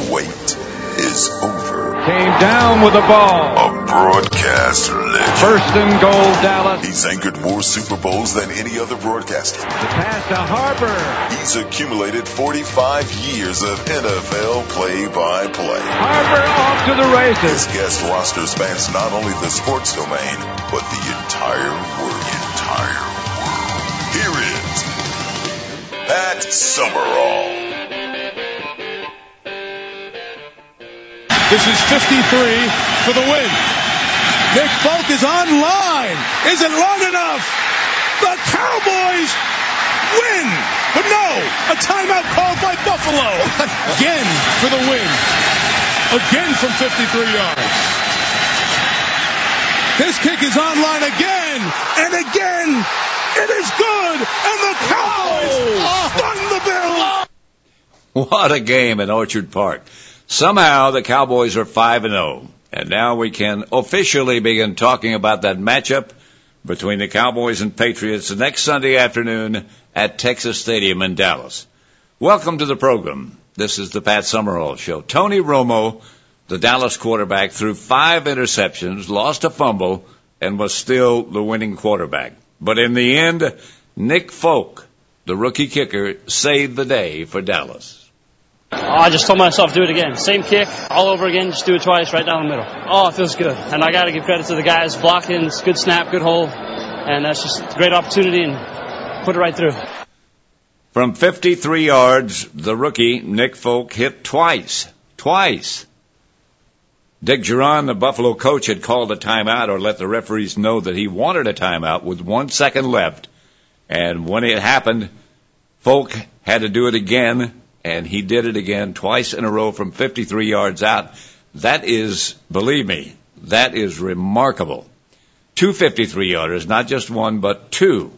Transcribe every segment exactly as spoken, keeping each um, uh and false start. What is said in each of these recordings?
wait is over. Came down with the ball. A broadcast legend. First and goal, Dallas. He's anchored more Super Bowls than any other broadcaster. The pass to Harper. He's accumulated forty-five years of N F L play-by-play. Harper off to the races. His guest roster spans not only the sports domain, but the entire world. Entire world. Here is Pat Summerall. This is fifty-three for the win. Nick Folk is online. Is it long enough? The Cowboys win. But no, a timeout called by Buffalo. Again for the win. Again from fifty-three yards. His kick is online again and again. It is good. And the Cowboys oh. stun the Bills. What a game at Orchard Park. Somehow the Cowboys are five and oh, and now we can officially begin talking about that matchup between the Cowboys and Patriots next Sunday afternoon at Texas Stadium in Dallas. Welcome to the program. This is the Pat Summerall Show. Tony Romo, the Dallas quarterback, threw five interceptions, lost a fumble, and was still the winning quarterback. But in the end, Nick Folk, the rookie kicker, saved the day for Dallas. Oh, I just told myself do it again. Same kick, all over again, just do it twice, right down the middle. Oh, it feels good. And I got to give credit to the guys blocking. It's good snap, good hole. And that's just a great opportunity and put it right through. From fifty-three yards, the rookie, Nick Folk, hit twice. Twice. Dick Duran, the Buffalo coach, had called a timeout or let the referees know that he wanted a timeout with one second left. And when it happened, Folk had to do it again. And he did it again twice in a row from fifty-three yards out. That is, believe me, that is remarkable. Two fifty-three yarders, not just one, but two.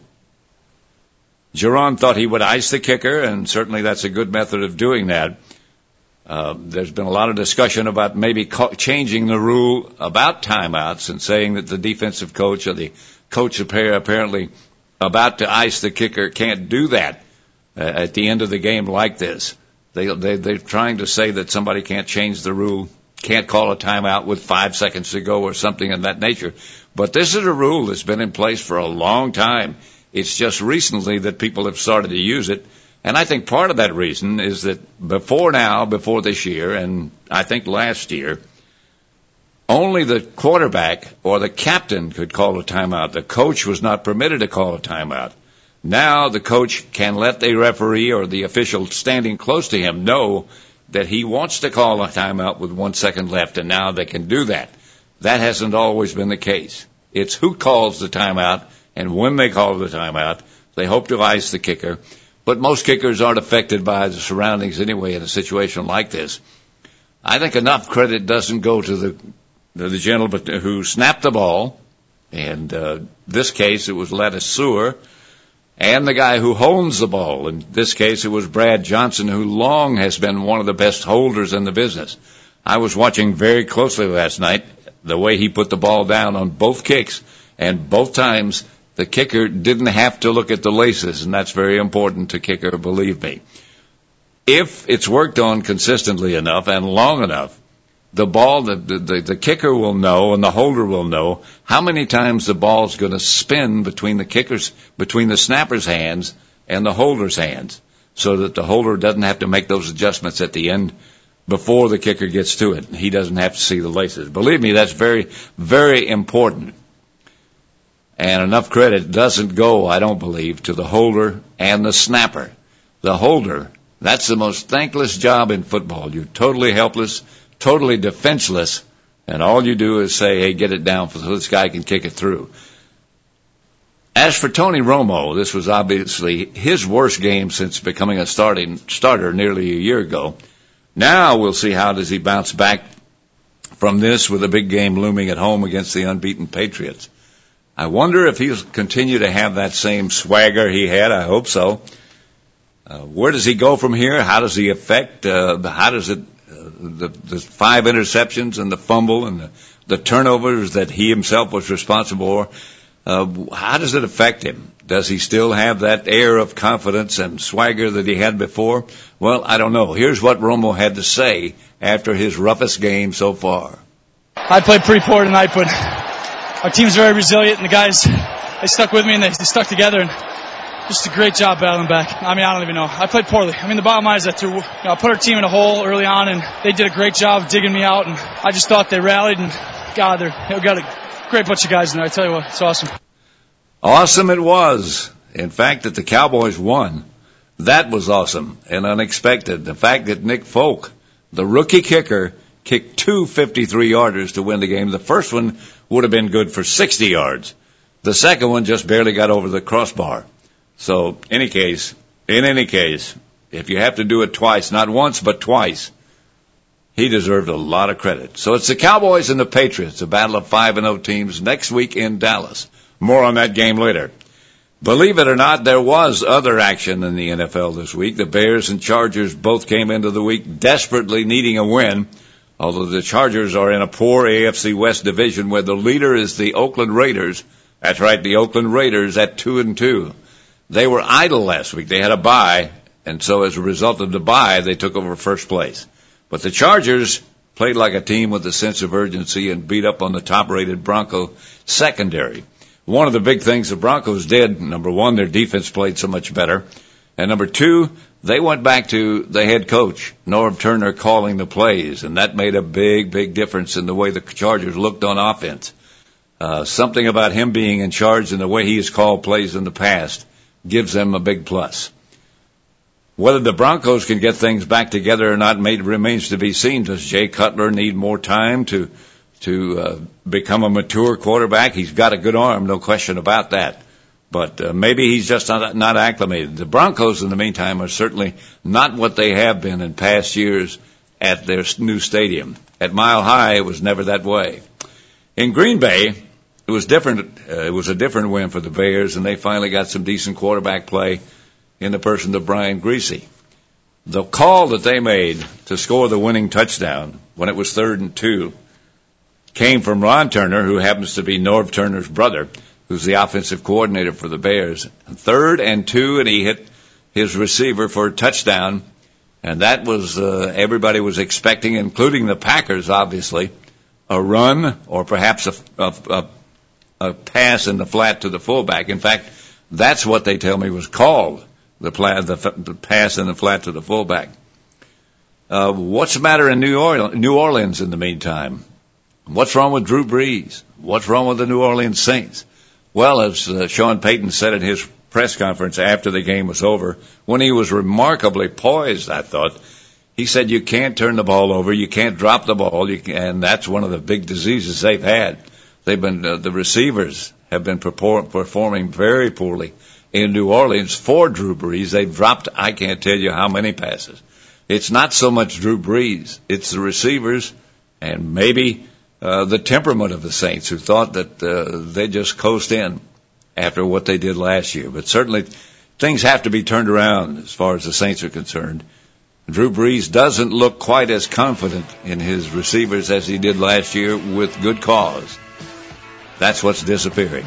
Duran thought he would ice the kicker, and certainly that's a good method of doing that. Uh, there's been a lot of discussion about maybe co- changing the rule about timeouts and saying that the defensive coach or the coach apparently about to ice the kicker can't do that uh, at the end of the game like this. They, they, they're trying to say that somebody can't change the rule, can't call a timeout with five seconds to go or something of that nature. But this is a rule that's been in place for a long time. It's just recently that people have started to use it. And I think part of that reason is that before now, before this year, and I think last year, only the quarterback or the captain could call a timeout. The coach was not permitted to call a timeout. Now the coach can let the referee or the official standing close to him know that he wants to call a timeout with one second left, and now they can do that. That hasn't always been the case. It's who calls the timeout, and when they call the timeout, they hope to ice the kicker. But most kickers aren't affected by the surroundings anyway in a situation like this. I think enough credit doesn't go to the, the gentleman who snapped the ball, and uh, this case it was Lettuce Sewer, and the guy who holds the ball. In this case, it was Brad Johnson, who long has been one of the best holders in the business. I was watching very closely last night the way he put the ball down on both kicks, and both times the kicker didn't have to look at the laces, and that's very important to kicker, believe me. If it's worked on consistently enough and long enough, the ball, the, the, the kicker will know and the holder will know how many times the ball's going to spin between the kicker's, between the snapper's hands and the holder's hands, so that the holder doesn't have to make those adjustments at the end before the kicker gets to it. He doesn't have to see the laces. Believe me, that's very, very important. And enough credit doesn't go, I don't believe, to the holder and the snapper. The holder, that's the most thankless job in football. You're totally helpless, totally defenseless, and all you do is say, hey, get it down so this guy can kick it through. As for Tony Romo, this was obviously his worst game since becoming a starting starter nearly a year ago. Now we'll see how does he bounce back from this with a big game looming at home against the unbeaten Patriots. I wonder if he'll continue to have that same swagger he had. I hope so. Uh, where does he go from here? How does he affect, uh, how does it, uh, the, the five interceptions and the fumble and the, the turnovers that he himself was responsible for? Uh, how does it affect him? Does he still have that air of confidence and swagger that he had before? Well, I don't know. Here's what Romo had to say after his roughest game so far. I played pretty poor tonight, but our team's very resilient, and the guys, they stuck with me, and they, they stuck together, and just a great job battling back. I mean, I don't even know. I played poorly. I mean, the bottom line is that through, you know, I put our team in a hole early on, and they did a great job digging me out, and I just thought they rallied, and God, they're, they've got a great bunch of guys in there. I tell you what, it's awesome. Awesome it was. In fact, that the Cowboys won. That was awesome and unexpected. The fact that Nick Folk, the rookie kicker, kicked two fifty-three-yarders to win the game. The first one would have been good for sixty yards. The second one just barely got over the crossbar. So, any case, in any case, if you have to do it twice, not once, but twice, he deserved a lot of credit. So it's the Cowboys and the Patriots, a battle of five and oh teams next week in Dallas. More on that game later. Believe it or not, there was other action in the N F L this week. The Bears and Chargers both came into the week desperately needing a win, although the Chargers are in a poor A F C West division where the leader is the Oakland Raiders. That's right, the Oakland Raiders at two and two. They were idle last week. They had a bye, and so as a result of the bye, they took over first place. But the Chargers played like a team with a sense of urgency and beat up on the top-rated Bronco secondary. One of the big things the Broncos did, number one, their defense played so much better. And number two, they went back to the head coach, Norv Turner, calling the plays. And that made a big, big difference in the way the Chargers looked on offense. Uh, something about him being in charge and the way he has called plays in the past gives them a big plus. Whether the Broncos can get things back together or not made, remains to be seen. Does Jay Cutler need more time to to uh, become a mature quarterback? He's got a good arm, no question about that. But uh, maybe he's just not, not acclimated. The Broncos, in the meantime, are certainly not what they have been in past years at their new stadium. At Mile High, it was never that way. In Green Bay, it was different. Uh, it was a different win for the Bears, and they finally got some decent quarterback play in the person of Brian Griese. The call that they made to score the winning touchdown when it was third and two came from Ron Turner, who happens to be Norv Turner's brother, who's the offensive coordinator for the Bears. Third and two, and he hit his receiver for a touchdown, and that was uh, everybody was expecting, including the Packers, obviously, a run or perhaps a, a, a, a pass in the flat to the fullback. In fact, that's what they tell me was called, the, pla- the, the pass in the flat to the fullback. Uh, what's the matter in New Orleans, New Orleans in the meantime? What's wrong with Drew Brees? What's wrong with the New Orleans Saints? Well, as uh, Sean Payton said at his press conference after the game was over, when he was remarkably poised, I thought, he said you can't turn the ball over, you can't drop the ball, you can, and that's one of the big diseases they've had. They've been uh, the receivers have been perform, performing very poorly in New Orleans for Drew Brees. They've dropped, I can't tell you how many passes. It's not so much Drew Brees, it's the receivers and maybe Uh, the temperament of the Saints, who thought that uh, they just coast in after what they did last year. But certainly things have to be turned around as far as the Saints are concerned. Drew Brees doesn't look quite as confident in his receivers as he did last year, with good cause. That's what's disappearing.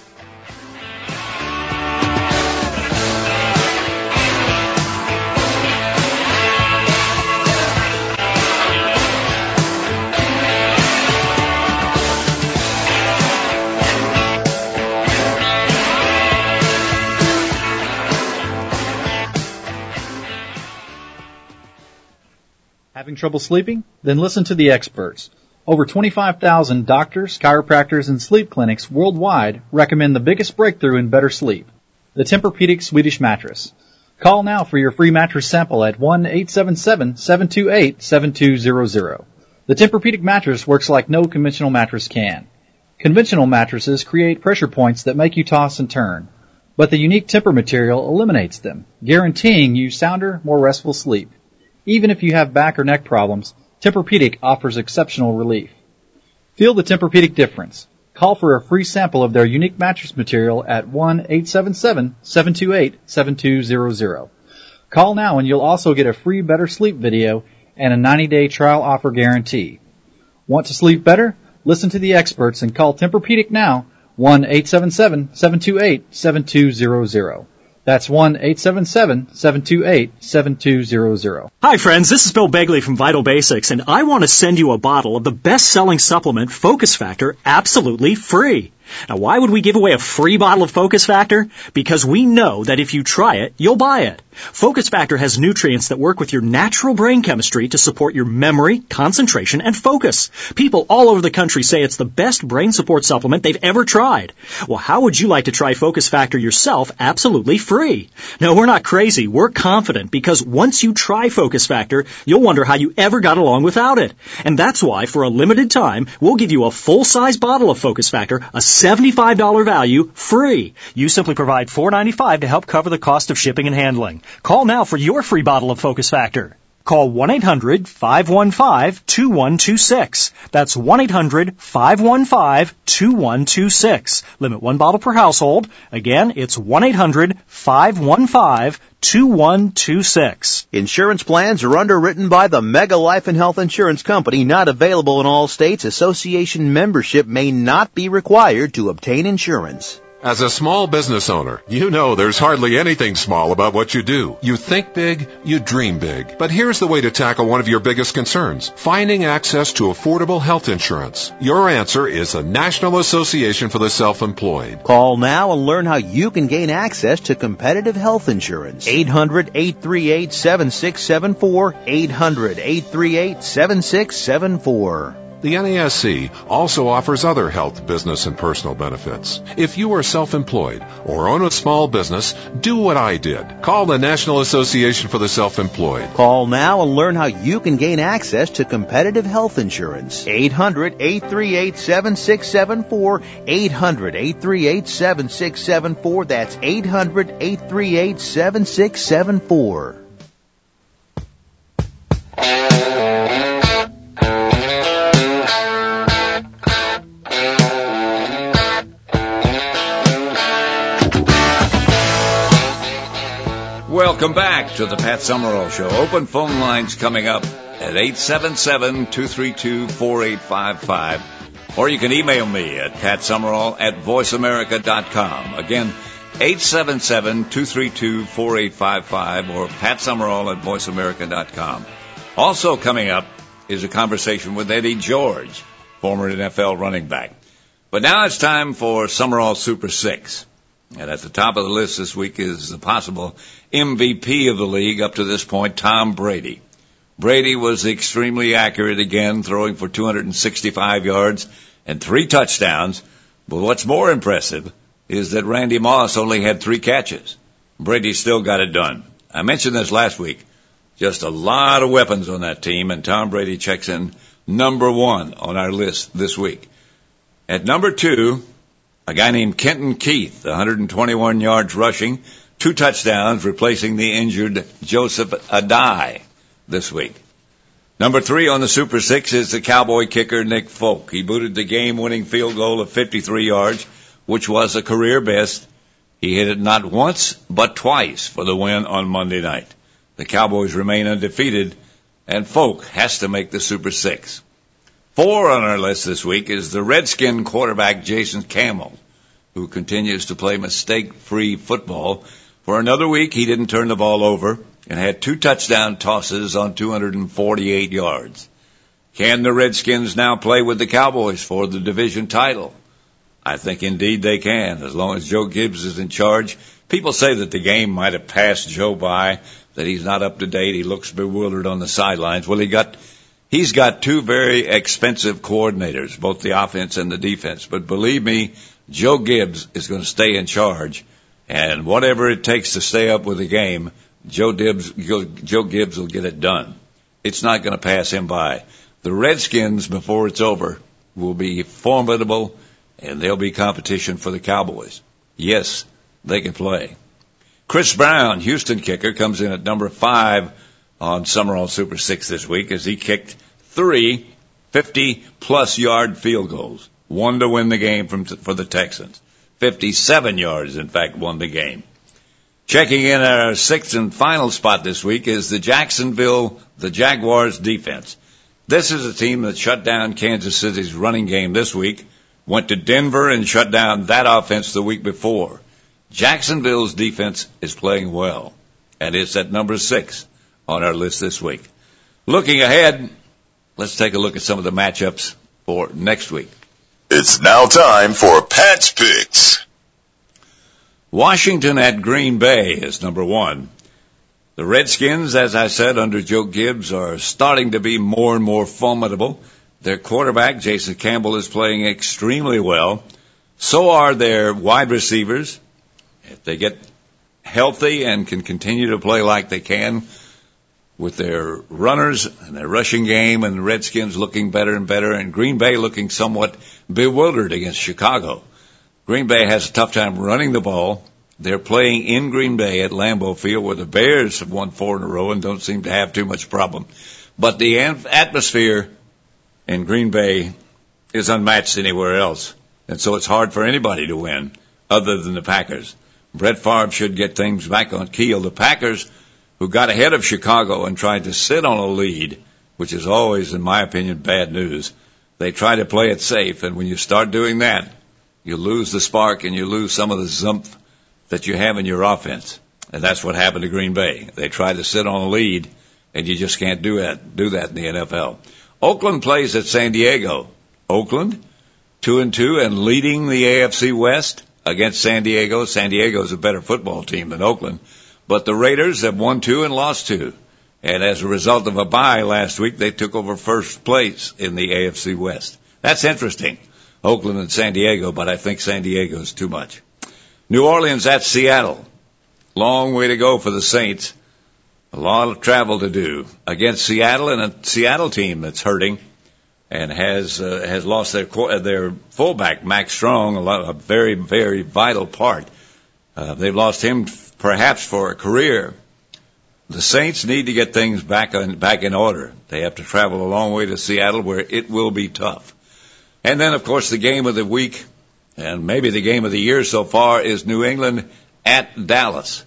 Having trouble sleeping? Then listen to the experts. Over twenty-five thousand doctors, chiropractors, and sleep clinics worldwide recommend the biggest breakthrough in better sleep, the Tempur-Pedic Swedish mattress. Call now for your free mattress sample at one eight seven seven, seven two eight, seven two zero zero. The Tempur-Pedic mattress works like no conventional mattress can. Conventional mattresses create pressure points that make you toss and turn, but the unique Tempur material eliminates them, guaranteeing you sounder, more restful sleep. Even if you have back or neck problems, Tempur-Pedic offers exceptional relief. Feel the Tempur-Pedic difference. Call for a free sample of their unique mattress material at one eight seven seven, seven two eight, seven two zero zero. Call now and you'll also get a free Better Sleep video and a ninety-day trial offer guarantee. Want to sleep better? Listen to the experts and call Tempur-Pedic now, one eight seven seven, seven two eight, seven two zero zero. That's one eight seven seven, seven two eight, seven two zero zero. Hi friends, this is Bill Begley from Vital Basics, and I want to send you a bottle of the best-selling supplement, Focus Factor, absolutely free. Now, why would we give away a free bottle of Focus Factor? Because we know that if you try it, you'll buy it. Focus Factor has nutrients that work with your natural brain chemistry to support your memory, concentration, and focus. People all over the country say it's the best brain support supplement they've ever tried. Well, how would you like to try Focus Factor yourself absolutely free? No, we're not crazy. We're confident because once you try Focus Factor, you'll wonder how you ever got along without it. And that's why, for a limited time, we'll give you a full-size bottle of Focus Factor, a seventy-five dollars value, free. You simply provide four dollars and ninety-five cents to help cover the cost of shipping and handling. Call now for your free bottle of Focus Factor. Call one eight hundred, five one five, two one two six. That's one eight hundred, five one five, two one two six. Limit one bottle per household. Again, it's one eight hundred, five one five, two one two six. Insurance plans are underwritten by the Mega Life and Health Insurance Company, not available in all states. Association membership may not be required to obtain insurance. As a small business owner, you know there's hardly anything small about what you do. You think big, you dream big. But here's the way to tackle one of your biggest concerns: finding access to affordable health insurance. Your answer is the National Association for the Self-Employed. Call now and learn how you can gain access to competitive health insurance. eight hundred, eight three eight, seven six seven four, eight hundred, eight three eight, seven six seven four. The N A S C also offers other health, business, and personal benefits. If you are self-employed or own a small business, do what I did. Call the National Association for the Self-Employed. Call now and learn how you can gain access to competitive health insurance. eight hundred, eight three eight, seven six seven four, eight hundred, eight three eight, seven six seven four. That's eight hundred, eight three eight, seven six seven four. Welcome back to the Pat Summerall Show. Open phone lines coming up at eight seven seven, two three two, four eight five five. Or you can email me at patsummerall at voice america dot com. Again, eight seven seven, two three two, four eight five five or patsummerall at voice america dot com. Also coming up is a conversation with Eddie George, former N F L running back. But now it's time for Summerall Super Six. And at the top of the list this week is the possible M V P of the league up to this point, Tom Brady. Brady was extremely accurate again, throwing for two hundred sixty-five yards and three touchdowns. But what's more impressive is that Randy Moss only had three catches. Brady still got it done. I mentioned this last week. Just a lot of weapons on that team, and Tom Brady checks in number one on our list this week. At number two, a guy named Kenton Keith, one hundred twenty-one yards rushing, two touchdowns, replacing the injured Joseph Adai this week. Number three on the Super Six is the Cowboy kicker Nick Folk. He booted the game-winning field goal of fifty-three yards, which was a career best. He hit it not once, but twice for the win on Monday night. The Cowboys remain undefeated, and Folk has to make the Super Six. Four on our list this week is the Redskin quarterback Jason Campbell, who continues to play mistake-free football. For another week, he didn't turn the ball over and had two touchdown tosses on two hundred forty-eight yards. Can the Redskins now play with the Cowboys for the division title? I think indeed they can, as long as Joe Gibbs is in charge. People say that the game might have passed Joe by, that he's not up to date, he looks bewildered on the sidelines. Well, he got... He's got two very expensive coordinators, both the offense and the defense. But believe me, Joe Gibbs is going to stay in charge. And whatever it takes to stay up with the game, Joe Gibbs, Joe Gibbs will get it done. It's not going to pass him by. The Redskins, before it's over, will be formidable, and there'll be competition for the Cowboys. Yes, they can play. Chris Brown, Houston kicker, comes in at number five on Summerall Super Six this week as he kicked three fifty-plus yard field goals. One to win the game from for the Texans. fifty-seven yards, in fact, won the game. Checking in our sixth and final spot this week is the Jacksonville, the Jaguars defense. This is a team that shut down Kansas City's running game this week, went to Denver and shut down that offense the week before. Jacksonville's defense is playing well, and it's at number six on our list this week. Looking ahead, let's take a look at some of the matchups for next week. It's now time for Pat's Picks. Washington at Green Bay is number one. The Redskins, as I said, under Joe Gibbs, are starting to be more and more formidable. Their quarterback, Jason Campbell, is playing extremely well. So are their wide receivers. If they get healthy and can continue to play like they can with their runners and their rushing game, and the Redskins looking better and better, and Green Bay looking somewhat bewildered against Chicago. Green Bay has a tough time running the ball. They're playing in Green Bay at Lambeau Field, where the Bears have won four in a row and don't seem to have too much problem. But the atmosphere in Green Bay is unmatched anywhere else, and so it's hard for anybody to win other than the Packers. Brett Favre should get things back on keel. The Packers, who got ahead of Chicago and tried to sit on a lead, which is always, in my opinion, bad news, they try to play it safe, and when you start doing that, you lose the spark and you lose some of the zumph that you have in your offense. And that's what happened to Green Bay. They tried to sit on a lead, and you just can't do that, do that in the N F L. Oakland plays at San Diego. Oakland, two and two and leading the A F C West against San Diego. San Diego is a better football team than Oakland. But the Raiders have won two and lost two. And as a result of a bye last week, they took over first place in the A F C West. That's interesting, Oakland and San Diego, but I think San Diego is too much. New Orleans at Seattle. Long way to go for the Saints. A lot of travel to do against Seattle, and a Seattle team that's hurting and has uh, has lost their their fullback, Max Strong, a, lot, a very, very vital part. Uh, they've lost him perhaps for a career. The Saints need to get things back on, back in order. They have to travel a long way to Seattle, where it will be tough. And then, of course, the game of the week, and maybe the game of the year so far, is New England at Dallas.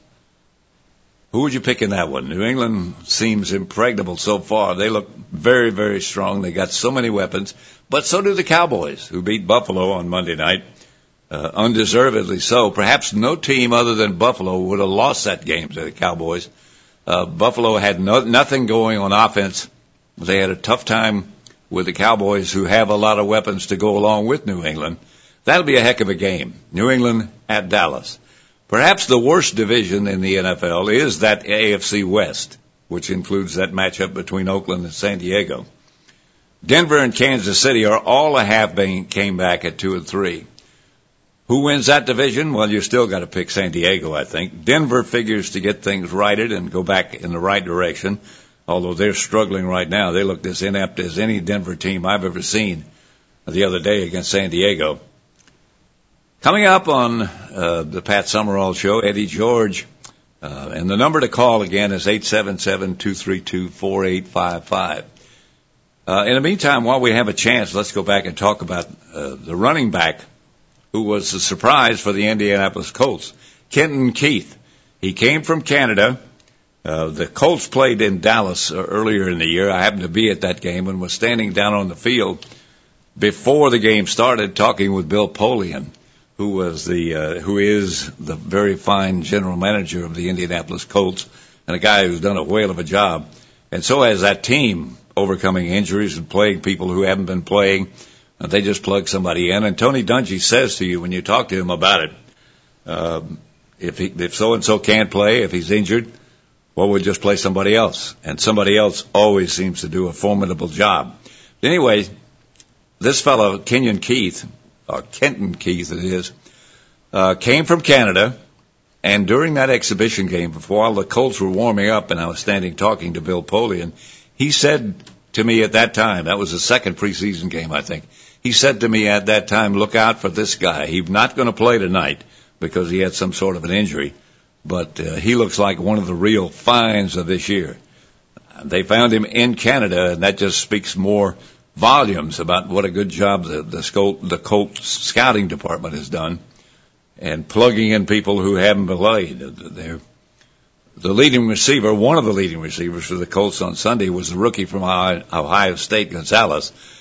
Who would you pick in that one? New England seems impregnable so far. They look very, very strong. They got so many weapons. But so do the Cowboys, who beat Buffalo on Monday night, uh, undeservedly so. Perhaps no team other than Buffalo would have lost that game to the Cowboys. Uh, Buffalo had no, nothing going on offense. They had a tough time with the Cowboys, who have a lot of weapons to go along with New England. That'll be a heck of a game. New England at Dallas. Perhaps the worst division in the N F L is that A F C West, which includes that matchup between Oakland and San Diego. Denver and Kansas City are all a half being came back at two and three. Who wins that division? Well, you still got to pick San Diego, I think. Denver figures to get things righted and go back in the right direction, although they're struggling right now. They look as inept as any Denver team I've ever seen the other day against San Diego. Coming up on uh, the Pat Summerall Show, Eddie George, uh, and the number to call again is eight seven seven, two three two, four eight five five. Uh, in the meantime, while we have a chance, let's go back and talk about uh, the running back who was a surprise for the Indianapolis Colts, Kenton Keith. He came from Canada. Uh, the Colts played in Dallas uh, earlier in the year. I happened to be at that game and was standing down on the field before the game started talking with Bill Polian, who was the uh, who is the very fine general manager of the Indianapolis Colts, and a guy who's done a whale of a job. And so has that team, overcoming injuries and playing people who haven't been playing. Uh, they just plug somebody in. And Tony Dungy says to you when you talk to him about it, uh, if he, if so-and-so can't play, if he's injured, well, we'll just play somebody else. And somebody else always seems to do a formidable job. Anyway, this fellow, Kenyon Keith, or Kenton Keith it is, uh, came from Canada, and during that exhibition game, before all the Colts were warming up and I was standing talking to Bill Polian, he said to me at that time, that was the second preseason game, I think, he said to me at that time, look out for this guy. He's not going to play tonight because he had some sort of an injury, but uh, he looks like one of the real finds of this year. They found him in Canada, and that just speaks more volumes about what a good job the the, Colt, the Colts scouting department has done, and plugging in people who haven't played. They're, the leading receiver, one of the leading receivers for the Colts on Sunday, was the rookie from Ohio State, Gonzalez.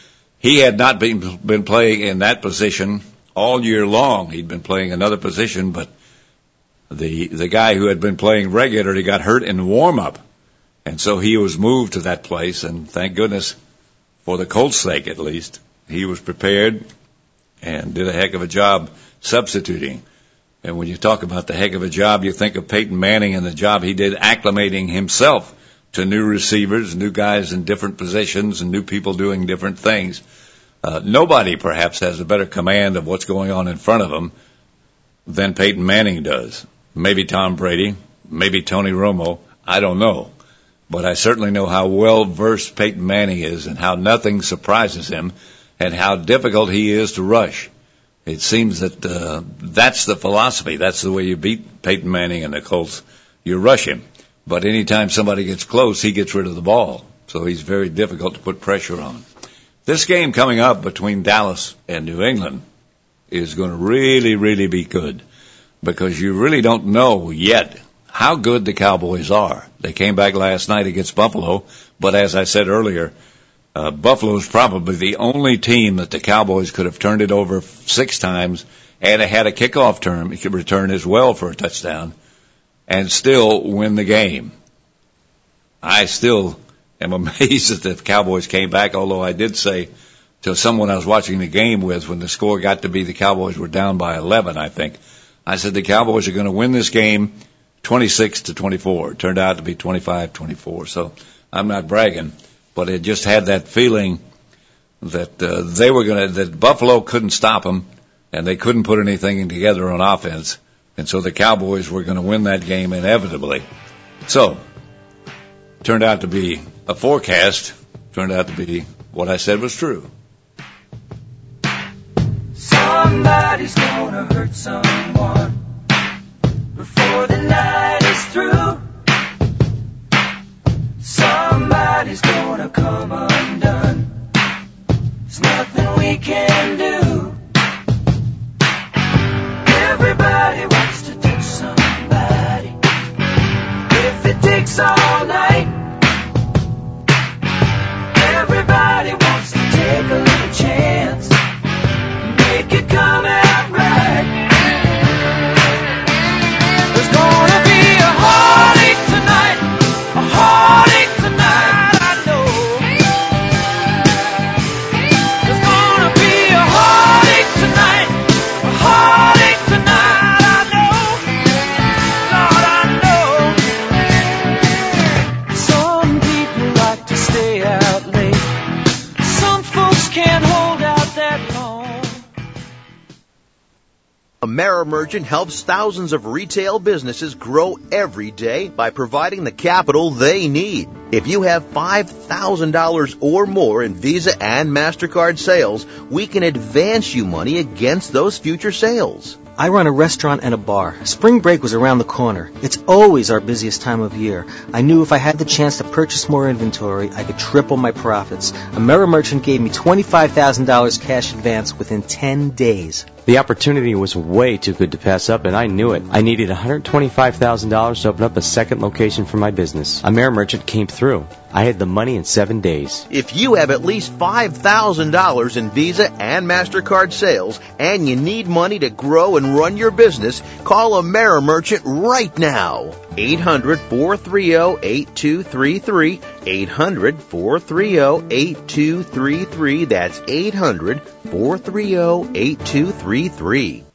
he had not been been playing in that position all year long. He'd been playing another position, but the the guy who had been playing regularly got hurt in warm-up, and so he was moved to that place, and thank goodness, for the Colts' sake at least, he was prepared and did a heck of a job substituting. And when you talk about the heck of a job, you think of Peyton Manning and the job he did acclimating himself to new receivers, new guys in different positions, and new people doing different things. Uh, nobody perhaps has a better command of what's going on in front of them than Peyton Manning does. Maybe Tom Brady, maybe Tony Romo, I don't know. But I certainly know how well-versed Peyton Manning is and how nothing surprises him and how difficult he is to rush. It seems that uh, that's the philosophy. That's the way you beat Peyton Manning and the Colts. You rush him. But anytime somebody gets close, he gets rid of the ball. So he's very difficult to put pressure on. This game coming up between Dallas and New England is going to really, really be good because you really don't know yet how good the Cowboys are. They came back last night against Buffalo, but as I said earlier, uh, Buffalo's probably the only team that the Cowboys could have turned it over six times and had a kickoff term, he could return as well for a touchdown and still win the game. I still am amazed that the Cowboys came back, although I did say to someone I was watching the game with when the score got to be the Cowboys were down by eleven, I think, I said the Cowboys are going to win this game twenty-six to twenty-four. It turned out to be twenty-five twenty-four. So I'm not bragging, but it just had that feeling that uh, they were going to, that Buffalo couldn't stop them and they couldn't put anything together on offense. And so the Cowboys were going to win that game inevitably. So turned out to be a forecast, turned out to be what I said was true. Somebody's gonna hurt someone before the night is through. Somebody's gonna come undone. There's nothing we can do. Everybody wants to touch somebody. If it takes all night, everybody wants to take a little chance, make it come out right. There's gonna be a heartache tonight, a heartache tonight, I know. There's gonna be a heartache tonight, a heartache tonight, I know. Lord, I know. Some people like to stay out late. Some folks can't hold out that long. AmeriMerchant helps thousands of retail businesses grow every day by providing the capital they need. If you have five thousand dollars or more in Visa and MasterCard sales, we can advance you money against those future sales. I run a restaurant and a bar. Spring break was around the corner. It's always our busiest time of year. I knew if I had the chance to purchase more inventory, I could triple my profits. AmeriMerchant gave me twenty-five thousand dollars cash advance within ten days. The opportunity was way too good to pass up, and I knew it. I needed one hundred twenty-five thousand dollars to open up a second location for my business. AmeriMerchant came through. I had the money in seven days. If you have at least five thousand dollars in Visa and MasterCard sales and you need money to grow and run your business, call AmeriMerchant right now. eight hundred, four three zero, eight two three three. eight hundred, four three zero, eight two three three. That's eight hundred, four three zero, eight two three three.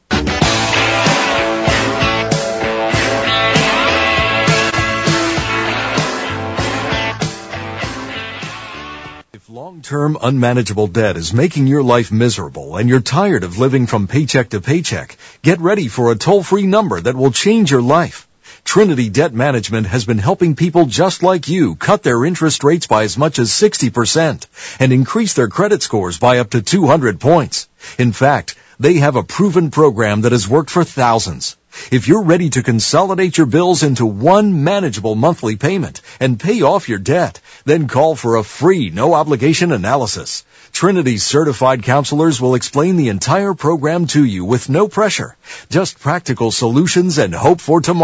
Long-term unmanageable debt is making your life miserable and you're tired of living from paycheck to paycheck. Get ready for a toll-free number that will change your life. Trinity Debt Management has been helping people just like you cut their interest rates by as much as sixty percent and increase their credit scores by up to two hundred points. In fact, they have a proven program that has worked for thousands. If you're ready to consolidate your bills into one manageable monthly payment and pay off your debt, then call for a free, no-obligation analysis. Trinity's certified counselors will explain the entire program to you with no pressure, just practical solutions and hope for tomorrow.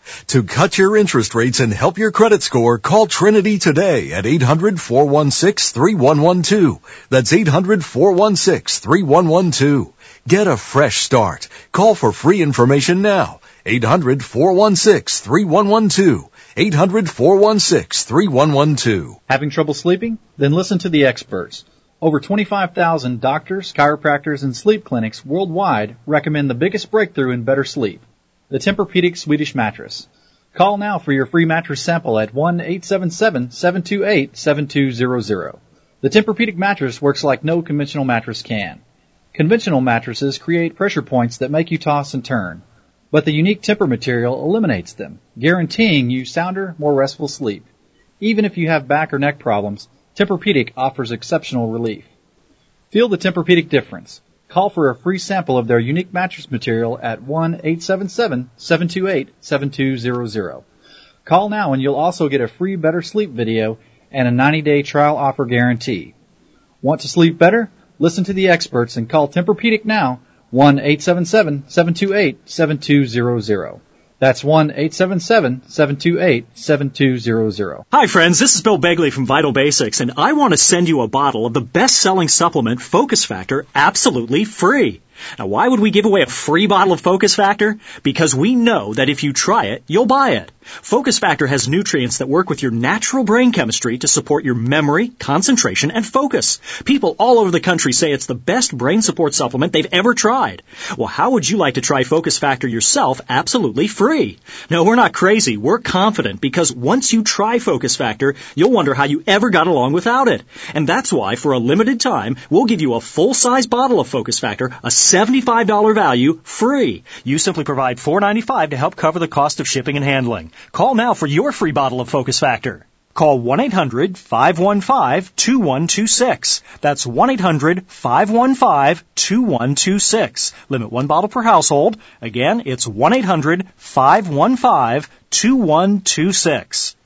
To cut your interest rates and help your credit score, call Trinity today at eight hundred, four one six, three one one two. That's eight hundred, four one six, three one one two. Get a fresh start. Call for free information now. eight hundred, four one six, three one one two. eight hundred, four one six, three one one two. Having trouble sleeping? Then listen to the experts. Over twenty-five thousand doctors, chiropractors, and sleep clinics worldwide recommend the biggest breakthrough in better sleep, the Tempur-Pedic Swedish mattress. Call now for your free mattress sample at one eight seven seven, seven two eight, seven two zero zero. The Tempur-Pedic mattress works like no conventional mattress can. Conventional mattresses create pressure points that make you toss and turn, but the unique Tempur material eliminates them, guaranteeing you sounder, more restful sleep. Even if you have back or neck problems, Tempur-Pedic offers exceptional relief. Feel the Tempur-Pedic difference. Call for a free sample of their unique mattress material at one eight seven seven, seven two eight, seven two zero zero. Call now and you'll also get a free Better Sleep video and a ninety-day trial offer guarantee. Want to sleep better? Listen to the experts and call Tempur-Pedic now, one eight seven seven, seven two eight, seven two zero zero. That's one eight seven seven, seven two eight, seven two zero zero. Hi friends, this is Bill Begley from Vital Basics, and I want to send you a bottle of the best-selling supplement, Focus Factor, absolutely free. Now, why would we give away a free bottle of Focus Factor? Because we know that if you try it, you'll buy it. Focus Factor has nutrients that work with your natural brain chemistry to support your memory, concentration, and focus. People all over the country say it's the best brain support supplement they've ever tried. Well, how would you like to try Focus Factor yourself absolutely free? No, we're not crazy. We're confident because once you try Focus Factor, you'll wonder how you ever got along without it. And that's why, for a limited time, we'll give you a full-size bottle of Focus Factor, a seventy-five dollars value, free. You simply provide four dollars and ninety-five cents to help cover the cost of shipping and handling. Call now for your free bottle of Focus Factor. Call one eight hundred, five one five, two one two six. That's one eight hundred, five one five, two one two six. Limit one bottle per household. Again, it's one eight hundred, five one five, two one two six.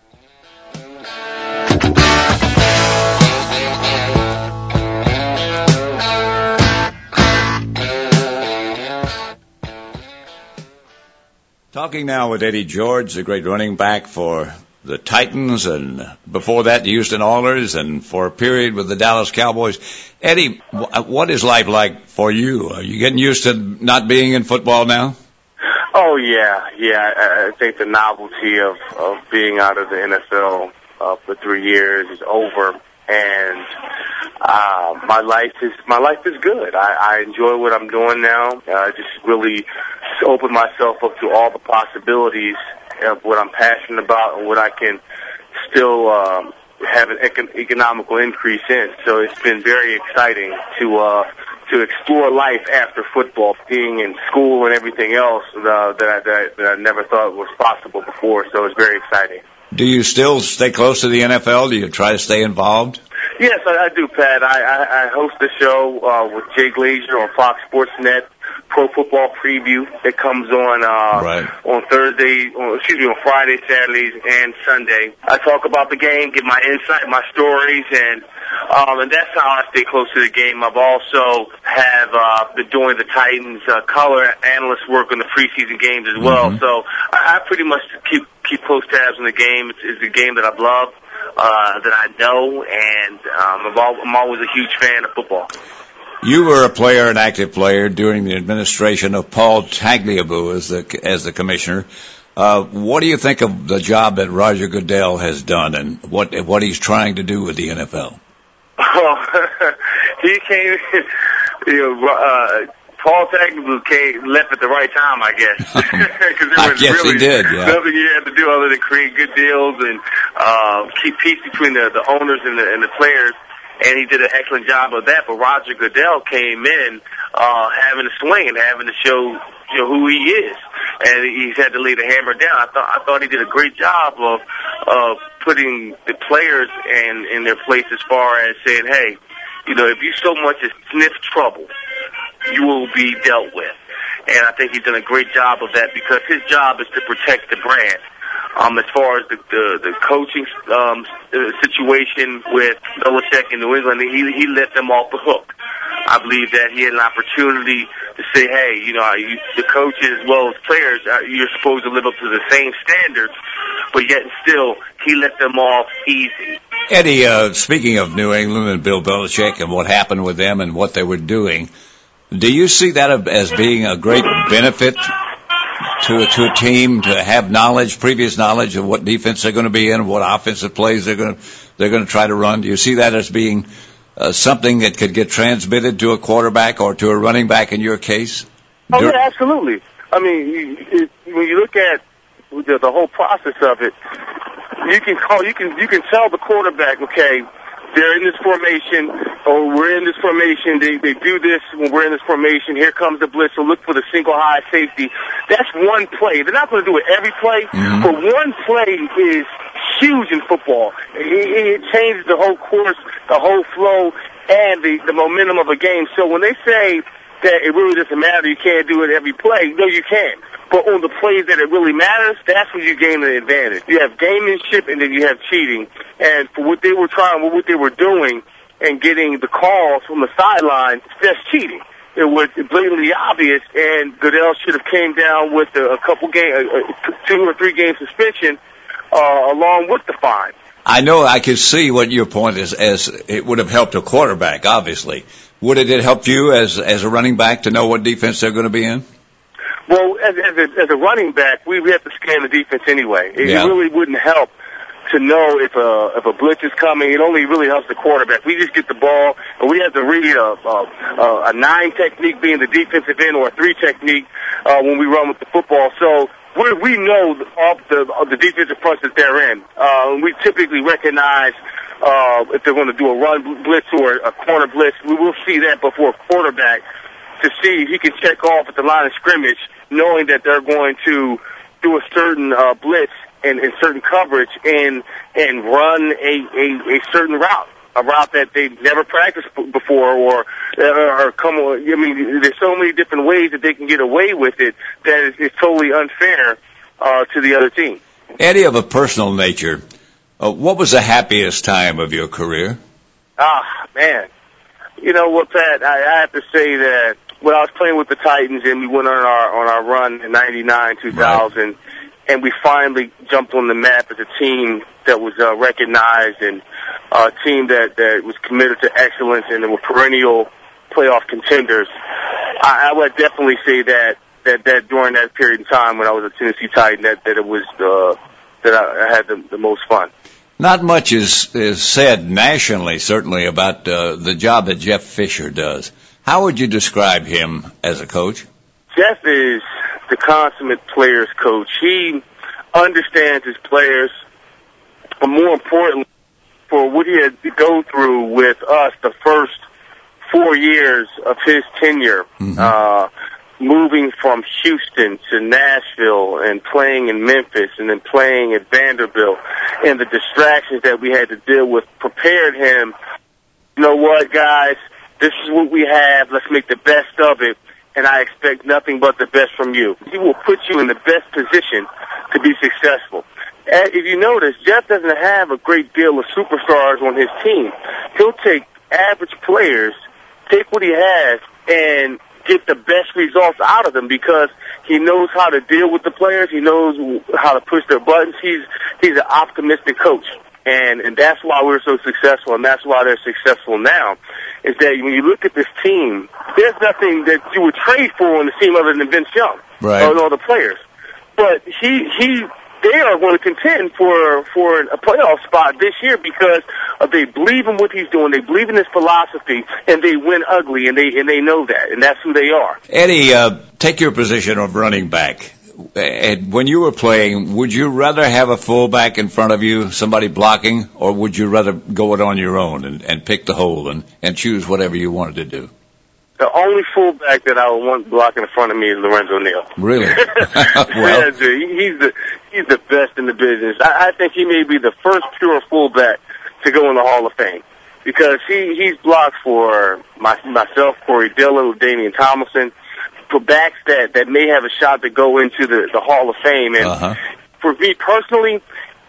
Talking now with Eddie George, the great running back for the Titans, and before that the Houston Oilers, and for a period with the Dallas Cowboys. Eddie, what is life like for you? Are you getting used to not being in football now? Oh, yeah, yeah. I think the novelty of, of being out of the N F L uh, for three years is over, and uh, my life is my life is good. I, I enjoy what I'm doing now. I uh, just really open myself up to all the possibilities of what I'm passionate about and what I can still um, have an econ- economical increase in. So it's been very exciting to uh, to explore life after football, being in school and everything else uh, that, I, that, I, that I never thought was possible before. So it's very exciting. Do you still stay close to the N F L? Do you try to stay involved? Yes, I, I do, Pat. I, I, I host a show uh, with Jay Glazer on Fox Sports Net, Pro Football Preview, that comes on uh, right. on Thursday, or, excuse me, on Friday, Saturdays, and Sunday. I talk about the game, give my insight, my stories, and um, and that's how I stay close to the game. I've also have uh, been doing the Titans uh, color analyst work on the preseason games as well. Mm-hmm. So I, I pretty much keep keep close tabs on the game. It's, it's a game that I've loved, uh, that I know, and um, I'm, al- I'm always a huge fan of football. You were a player, an active player, during the administration of Paul Tagliabue as the as the commissioner. Uh, what do you think of the job that Roger Goodell has done, and what what he's trying to do with the N F L? Oh, he came, you know, uh, Paul Tagliabue came, left at the right time, I guess. Cause there I was guess really he did, yeah. nothing he had to do other than create good deals and uh, keep peace between the, the owners and the, and the players. And he did an excellent job of that. But Roger Goodell came in uh, having to swing and having to show, you know, who he is, and he's had to lay the hammer down. I thought I thought he did a great job of of putting the players in in their place as far as saying, hey, you know, if you so much as sniff trouble, you will be dealt with. And I think he's done a great job of that because his job is to protect the brand. Um, as far as the the, the coaching um, situation with Belichick in New England, he he let them off the hook. I believe that he had an opportunity to say, hey, you know, you, the coaches as well as players, uh, you're supposed to live up to the same standards, but yet still he let them off easy. Eddie, uh, speaking of New England and Bill Belichick and what happened with them and what they were doing, do you see that as being a great benefit to, to a team to have knowledge, previous knowledge of what defense they're going to be in, what offensive plays they're going to, they're going to try to run? Do you see that as being uh, something that could get transmitted to a quarterback or to a running back in your case? Oh, yeah, absolutely. I mean, you, it, when you look at the, the whole process of it, you can call, you can, you can tell the quarterback, okay, they're in this formation, or we're in this formation, they, they do this when we're in this formation, here comes the blitz, so look for the single high safety. That's one play. They're not going to do it every play, mm-hmm. but one play is huge in football. It, it changes the whole course, the whole flow, and the, the momentum of a game. So when they say that it really doesn't matter, you can't do it every play, no, you can. But on the plays that it really matters, that's when you gain an advantage. You have gamemanship and then you have cheating. And for what they were trying, what they were doing and getting the calls from the sideline, that's cheating. It was blatantly obvious, and Goodell should have came down with a, a couple game, a, a two or three game suspension uh, along with the fine. I know I can see what your point is, as it would have helped a quarterback, obviously. Would it have helped you as as a running back to know what defense they're going to be in? Well, as, as, a, as a running back, we have to scan the defense anyway. It yeah. really wouldn't help to know if a if a blitz is coming. It only really helps the quarterback. We just get the ball, and we have to read a a, a nine technique being the defensive end, or a three technique uh, when we run with the football. So we we know off the of the defensive fronts that they're in. Uh, we typically recognize uh, if they're going to do a run blitz or a corner blitz. We will see that before a quarterback to see if he can check off at the line of scrimmage, knowing that they're going to do a certain uh, blitz and, and certain coverage and and run a, a, a certain route, a route that they've never practiced before, or or come. I mean, there's so many different ways that they can get away with it that is, is totally unfair uh, to the other team. Eddie, of a personal nature, uh, what was the happiest time of your career? Ah, man. You know what, Pat? I, I have to say that when I was playing with the Titans and we went on our on our run in ninety-nine, two thousand, right. and we finally jumped on the map as a team that was uh, recognized and uh, a team that, that was committed to excellence and were perennial playoff contenders. I, I would definitely say that, that, that during that period of time when I was a Tennessee Titan, that, that it was uh, that I, I had the, the most fun. Not much is, is said nationally, certainly, about uh, the job that Jeff Fisher does. How would you describe him as a coach? Jeff is the consummate players coach. He understands his players, but more importantly, for what he had to go through with us the first four years of his tenure, mm-hmm. uh, moving from Houston to Nashville and playing in Memphis and then playing at Vanderbilt, and the distractions that we had to deal with prepared him. You know what, guys? This is what we have. Let's make the best of it, and I expect nothing but the best from you. He will put you in the best position to be successful. And if you notice, Jeff doesn't have a great deal of superstars on his team. He'll take average players, take what he has, and get the best results out of them because he knows how to deal with the players. He knows how to push their buttons. He's he's an optimistic coach. And, and that's why we're so successful, and that's why they're successful now, is that when you look at this team, there's nothing that you would trade for on the team other than Vince Young, right, or all the players. But he, he, they are going to contend for, for a playoff spot this year because uh, they believe in what he's doing, they believe in his philosophy, and they win ugly, and they, and they know that, and that's who they are. Eddie, uh, take your position of running back. And when you were playing, would you rather have a fullback in front of you, somebody blocking, or would you rather go it on your own and, and pick the hole and, and choose whatever you wanted to do? The only fullback that I would want blocking in front of me is Lorenzo Neal. Really? Well, he's the he's the best in the business. I, I think he may be the first pure fullback to go in the Hall of Fame because he he's blocked for my, myself, Corey Dillon, Damian Tomlinson, for backs that, that may have a shot to go into the, the Hall of Fame. And uh-huh. for me personally,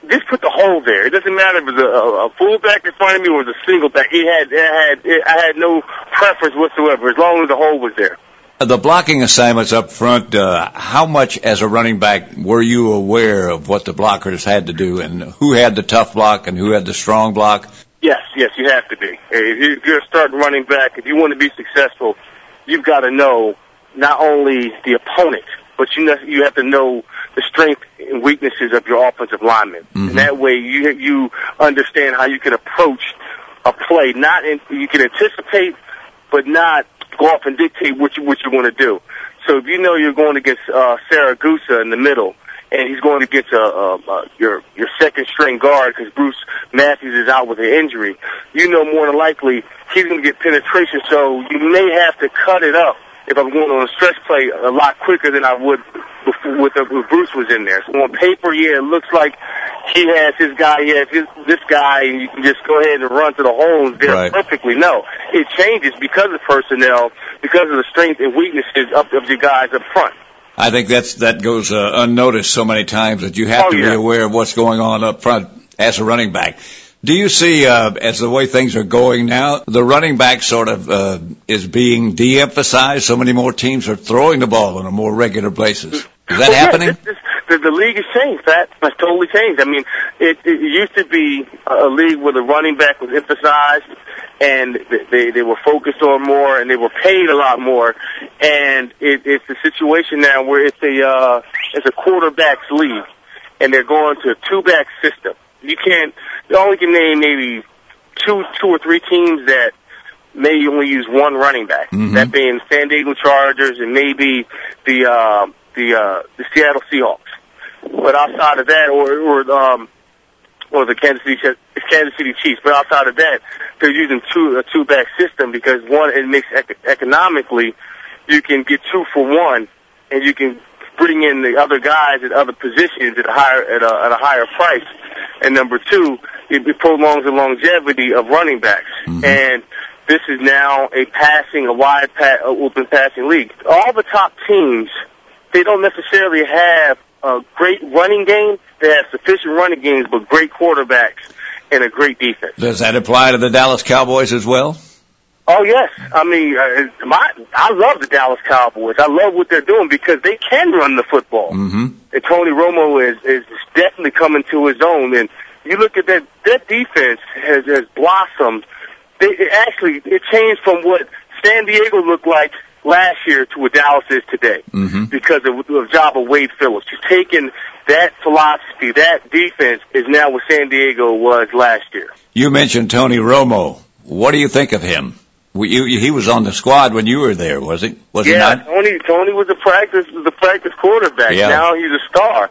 just put the hole there. It doesn't matter if it was a, a fullback in front of me or it was a single back. He had, it had, it, I had no preference whatsoever as long as the hole was there. The blocking assignments up front, uh, how much as a running back were you aware of what the blockers had to do and who had the tough block and who had the strong block? Yes, yes, you have to be. If you're a starting running back, if you want to be successful, you've got to know not only the opponent, but you know, you have to know the strengths and weaknesses of your offensive linemen. Mm-hmm. And that way you you understand how you can approach a play. Not in, you can anticipate, but not go off and dictate what you what you want to do. So if you know you're going against uh, Saragusa in the middle, and he's going against uh, uh, uh, your your second string guard because Bruce Matthews is out with an injury, you know more than likely he's going to get penetration. So you may have to cut it up if I'm going on a stretch play a lot quicker than I would before, with, uh, with Bruce was in there. So on paper, yeah, it looks like he has his guy, he has his, this guy, and you can just go ahead and run to the holes there right. perfectly. No, it changes because of personnel, because of the strengths and weaknesses of, of your guys up front. I think that's that goes uh, unnoticed so many times that you have oh, to yeah. be aware of what's going on up front as a running back. Do you see, uh, as the way things are going now, the running back sort of uh, is being de-emphasized? So many more teams are throwing the ball on a more regular basis. Is that well, happening? Yeah, this, this, the, the league has changed. That has totally changed. I mean, it, it used to be a league where the running back was emphasized, and they they were focused on more, and they were paid a lot more. And it, it's a situation now where it's a uh, it's a quarterbacks league, and they're going to a two-back system. You can't. You only can name maybe two, two or three teams that may only use one running back. Mm-hmm. That being San Diego Chargers and maybe the uh, the uh, the Seattle Seahawks. But outside of that, or or um, or the Kansas City Kansas City Chiefs. But outside of that, they're using two a two back system because one, it makes ec- economically you can get two for one, and you can bring in the other guys at other positions at a higher at a, at a higher price. And number two, it, it prolongs the longevity of running backs. Mm-hmm. And this is now a passing, a wide pa- open passing league. All the top teams, they don't necessarily have a great running game. They have sufficient running games, but great quarterbacks and a great defense. Does that apply to the Dallas Cowboys as well? Oh, yes. I mean, uh, my, I love the Dallas Cowboys. I love what they're doing because they can run the football. Mm-hmm. And Tony Romo is, is definitely coming to his own. And you look at that, that defense has, has blossomed. They, it actually, it changed from what San Diego looked like last year to what Dallas is today mm-hmm. because of the job of Wade Phillips. He's taken that philosophy, that defense is now what San Diego was last year. You mentioned Tony Romo. What do you think of him? You, he was on the squad when you were there, was he? Was yeah, he not? Tony. Tony was a practice, the practice quarterback. Yeah. Now he's a star.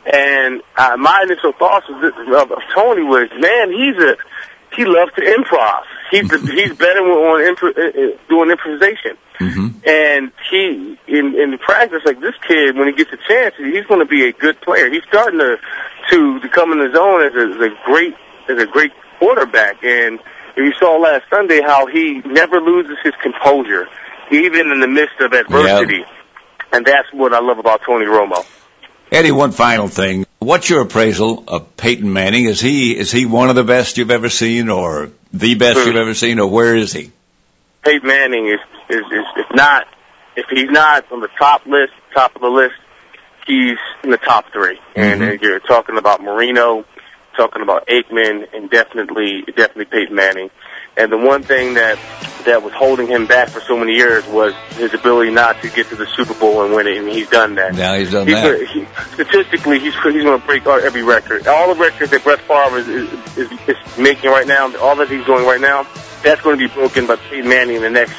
And uh, my initial thoughts of, this, of, of Tony was, man, he's a he loves to improv. He's he's better on impro, uh, doing improvisation. Mm-hmm. And he in in practice, like this kid, when he gets a chance, he's going to be a good player. He's starting to to, to come in his own as a, as a great as a great quarterback. And you saw last Sunday how he never loses his composure, even in the midst of adversity. Yep. And that's what I love about Tony Romo. Eddie, one final thing. What's your appraisal of Peyton Manning? Is he is he one of the best you've ever seen, or the best mm-hmm. you've ever seen, or where is he? Peyton Manning is, is, is if not, if he's not on the top list, top of the list, he's in the top three. Mm-hmm. And uh, you're talking about Marino, talking about Aikman, and definitely, definitely Peyton Manning. And the one thing that that was holding him back for so many years was his ability not to get to the Super Bowl and win it, and he's done that. Now he's done he's that. A, he, statistically, he's he's going to break every record. All the records that Brett Favre is, is, is, is making right now, all that he's doing right now, that's going to be broken by Peyton Manning in the next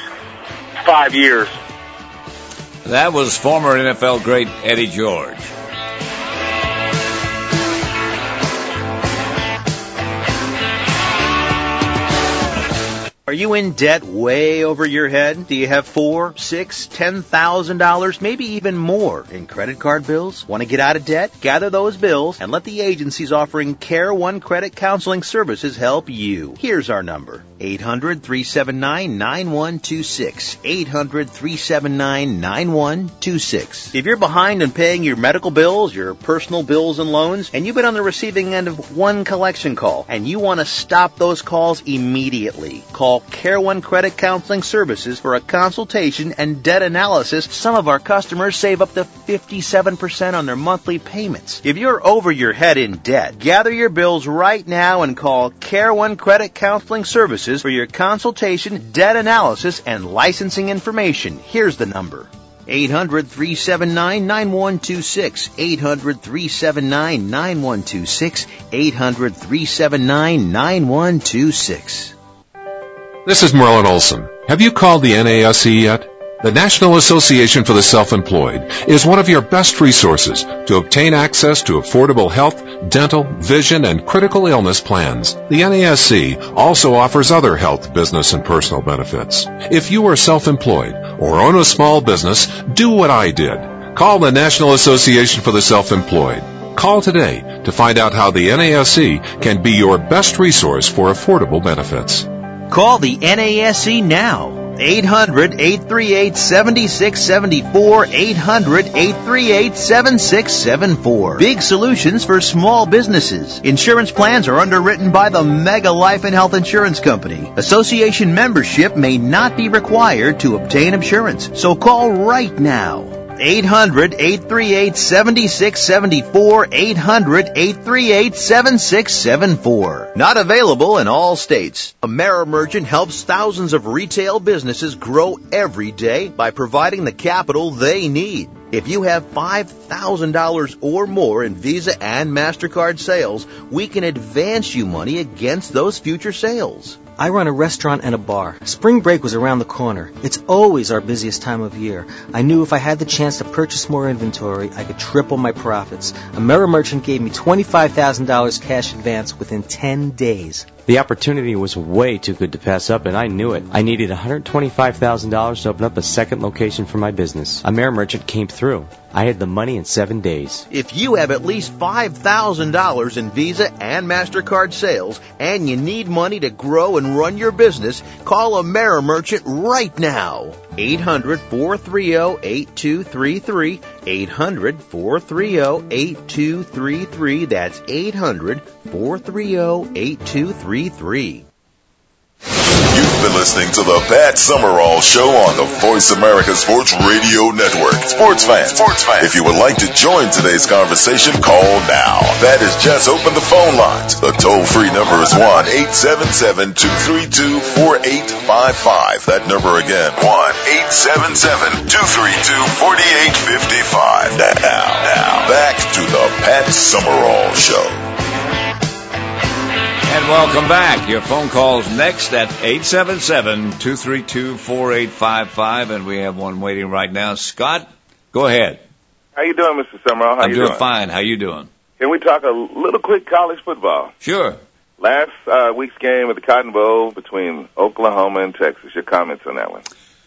five years. That was former N F L great Eddie George. Are you in debt way over your head? Do you have four, six, ten thousand dollars, maybe even more in credit card bills? Want to get out of debt? Gather those bills and let the agencies offering Care One Credit Counseling Services help you. Here's our number: eight hundred, three seven nine, nine one two six. eight hundred, three seven nine, nine one two six. If you're behind on paying your medical bills, your personal bills and loans, and you've been on the receiving end of one collection call, and you want to stop those calls immediately, call Care One Credit Counseling Services for a consultation and debt analysis. Some of our customers save up to fifty-seven percent on their monthly payments. If you're over your head in debt, gather your bills right now and call Care One Credit Counseling Services for your consultation, debt analysis, and licensing information. Here's the number: eight hundred, three seven nine, nine one two six. eight hundred, three seven nine, nine one two six. eight hundred, three seven nine, nine one two six. This is Merlin Olson. Have you called the N A S E yet? The National Association for the Self-Employed is one of your best resources to obtain access to affordable health, dental, vision, and critical illness plans. The N A S E also offers other health, business, and personal benefits. If you are self-employed or own a small business, do what I did. Call the National Association for the Self-Employed. Call today to find out how the N A S E can be your best resource for affordable benefits. Call the N A S E now. eight hundred, eight three eight, seven six seven four. eight hundred, eight three eight, seven six seven four. Big solutions for small businesses. Insurance plans are underwritten by the Mega Life and Health Insurance Company. Association membership may not be required to obtain insurance. So call right now. eight hundred, eight three eight, seven six seven four. eight hundred, eight three eight, seven six seven four. Not available in all states. AmeriMerchant helps thousands of retail businesses grow every day by providing the capital they need. If you have five thousand dollars or more in Visa and MasterCard sales, we can advance you money against those future sales. I run a restaurant and a bar. Spring break was around the corner. It's always our busiest time of year. I knew if I had the chance to purchase more inventory, I could triple my profits. AmeriMerchant gave me twenty-five thousand dollars cash advance within ten days. The opportunity was way too good to pass up, and I knew it. I needed one hundred twenty-five thousand dollars to open up a second location for my business. AmeriMerchant came through. I had the money in seven days. If you have at least five thousand dollars in Visa and MasterCard sales and you need money to grow and run your business, call AmeriMerchant right now. eight hundred, four three zero, eight two three three. eight hundred, four three zero, eight two three three. That's eight hundred, four three zero, eight two three three. You've been listening to the Pat Summerall Show on the Voice America Sports Radio Network. Sports fans, sports fans, if you would like to join today's conversation, call now. That is just open the phone lines. The toll-free number is one eight seven seven, two three two, four eight five five. That number again, one eight seven seven, two three two, four eight five five. Now, now, back to the Pat Summerall Show. And welcome back. Your phone calls next at eight seven seven, two three two, four eight five five, and we have one waiting right now. Scott, go ahead. How you doing, Mister Summerall? How I'm you doing doing? fine. How you doing? Can we talk a little quick college football? Sure. Last uh, week's game at the Cotton Bowl between Oklahoma and Texas. Your comments on that one?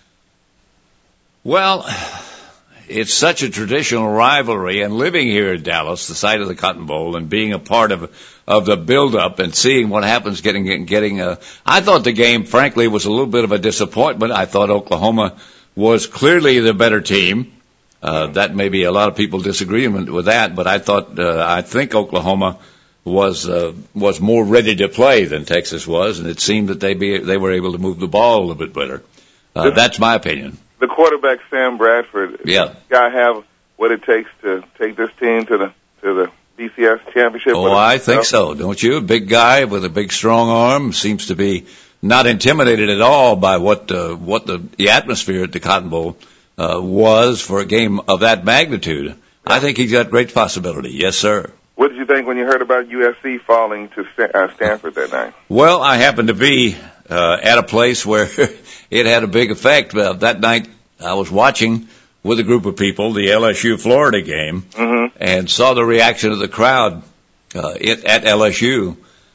Well, it's such a traditional rivalry, and living here in Dallas, the site of the Cotton Bowl, and being a part of of the build-up and seeing what happens getting getting a I thought the game, frankly, was a little bit of a disappointment. I thought Oklahoma was clearly the better team. Uh, that may be a lot of people disagreeing with that, but I thought uh, I think Oklahoma was uh, was more ready to play than Texas was, and it seemed that they be they were able to move the ball a little bit better. Uh, that's my opinion. The quarterback Sam Bradford, yeah, does this guy have what it takes to take this team to the to the B C S championship? Oh, I think so, don't you? A big guy with a big, strong arm, seems to be not intimidated at all by what uh, what the, the atmosphere at the Cotton Bowl uh, was for a game of that magnitude. Yeah. I think he's got great possibility. Yes, sir. What did you think when you heard about U S C falling to uh, Stanford that night? Well, I happened to be uh, at a place where it had a big effect. Uh, that night I was watching with a group of people the L S U-Florida game, mm-hmm. and saw the reaction of the crowd uh, it, at L S U.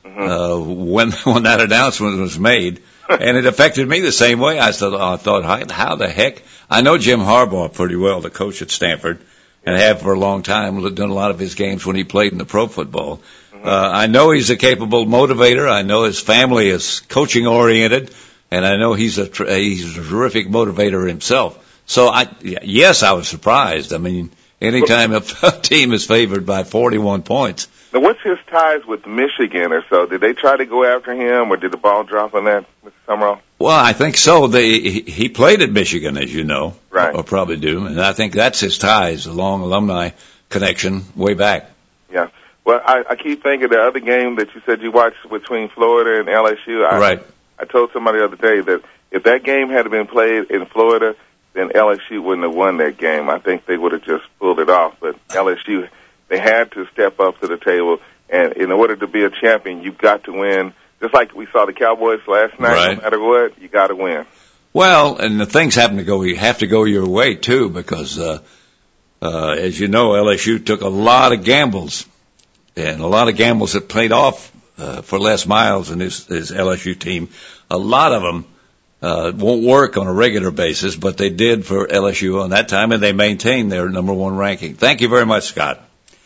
mm-hmm. uh, when when that announcement was made, and it affected me the same way. I thought, I thought, how, how the heck? I know Jim Harbaugh pretty well, the coach at Stanford, and have for a long time. Done a lot of his games when he played in the pro football. Mm-hmm. Uh, I know he's a capable motivator. I know his family is coaching oriented, and I know he's a he's a terrific motivator himself. So I yes, I was surprised. I mean, anytime a team is favored by forty-one points. Now, what's his ties with Michigan or so? Did they try to go after him, or did the ball drop on that, Mister Summerall? Well, I think so. They, he played at Michigan, as you know, right? Or probably do, and I think that's his ties, a long alumni connection way back. Yeah. Well, I, I keep thinking the other game that you said you watched between Florida and L S U. I, right. I told somebody the other day that if that game had been played in Florida, then L S U wouldn't have won that game. I think they would have just pulled it off. But L S U, they had to step up to the table, and in order to be a champion, you've got to win. Just like we saw the Cowboys last night, right. No matter what, you got to win. Well, and the things happen to go, you have to go your way too, because uh, uh, as you know, L S U took a lot of gambles, and a lot of gambles that played off uh, for Les Miles and his, his L S U team. A lot of them uh, won't work on a regular basis, but they did for L S U on that time, and they maintained their number one ranking. Thank you very much, Scott.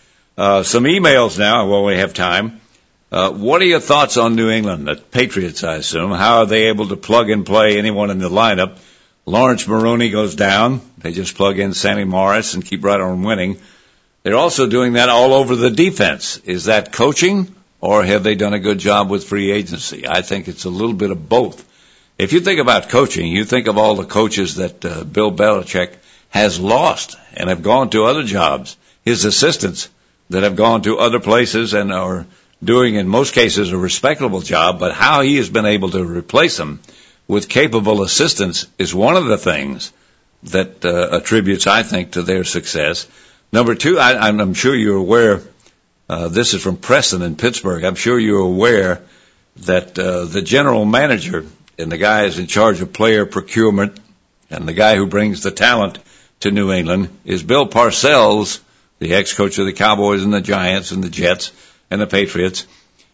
Uh, some emails now while we have time. Uh, what are your thoughts on New England, the Patriots, I assume? How are they able to plug and play anyone in the lineup? Lawrence Maroney goes down. They just plug in Sammy Morris and keep right on winning. They're also doing that all over the defense. Is that coaching, or have they done a good job with free agency? I think it's a little bit of both. If you think about coaching, you think of all the coaches that uh, Bill Belichick has lost and have gone to other jobs, his assistants that have gone to other places and are doing, in most cases, a respectable job, but how he has been able to replace them with capable assistants is one of the things that uh, attributes, I think, to their success. Number two, I, I'm sure you're aware, uh, this is from Preston in Pittsburgh, I'm sure you're aware that uh, the general manager and the guy is in charge of player procurement and the guy who brings the talent to New England is Bill Parcells, the ex-coach of the Cowboys and the Giants and the Jets and the Patriots.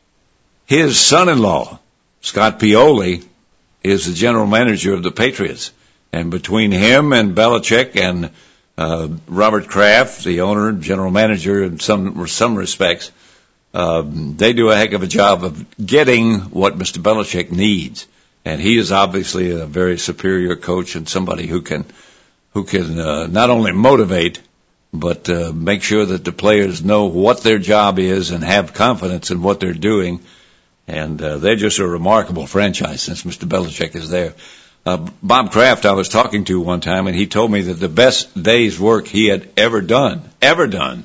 His son-in-law, Scott Pioli, is the general manager of the Patriots. And between him and Belichick and uh, Robert Kraft, the owner, general manager in some some respects, uh, they do a heck of a job of getting what Mister Belichick needs. And he is obviously a very superior coach and somebody who can who can uh, not only motivate, but uh, make sure that the players know what their job is and have confidence in what they're doing. And uh, they're just a remarkable franchise since Mister Belichick is there. Uh, Bob Kraft I was talking to one time, and he told me that the best day's work he had ever done, ever done,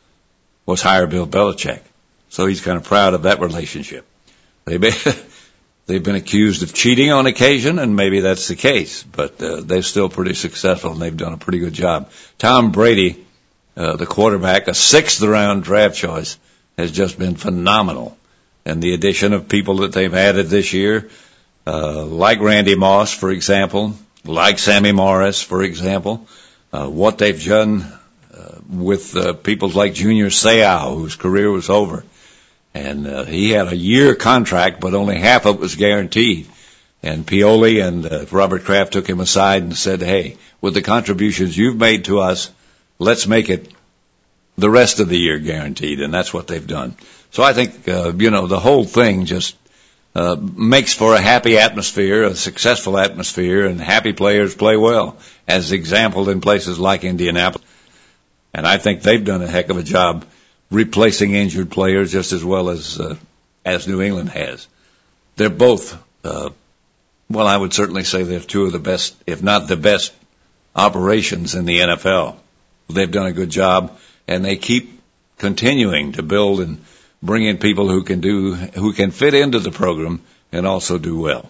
was hire Bill Belichick. So he's kind of proud of that relationship. They've been, they've been accused of cheating on occasion, and maybe that's the case, but uh, they're still pretty successful, and they've done a pretty good job. Tom Brady, Uh, the quarterback, a sixth-round draft choice, has just been phenomenal. And the addition of people that they've added this year, uh, like Randy Moss, for example, like Sammy Morris, for example, uh, what they've done uh, with uh, people like Junior Seau, whose career was over. And uh, he had a year contract, but only half of it was guaranteed. And Pioli and uh, Robert Kraft took him aside and said, hey, with the contributions you've made to us, let's make it the rest of the year guaranteed, and that's what they've done. So I think, uh, you know, the whole thing just uh, makes for a happy atmosphere, a successful atmosphere, and happy players play well, as exampled in places like Indianapolis. And I think they've done a heck of a job replacing injured players just as well as uh, as New England has. They're both, uh, well, I would certainly say they're two of the best, if not the best, operations in the N F L. They've done a good job, and they keep continuing to build and bring in people who can do, who can fit into the program and also do well.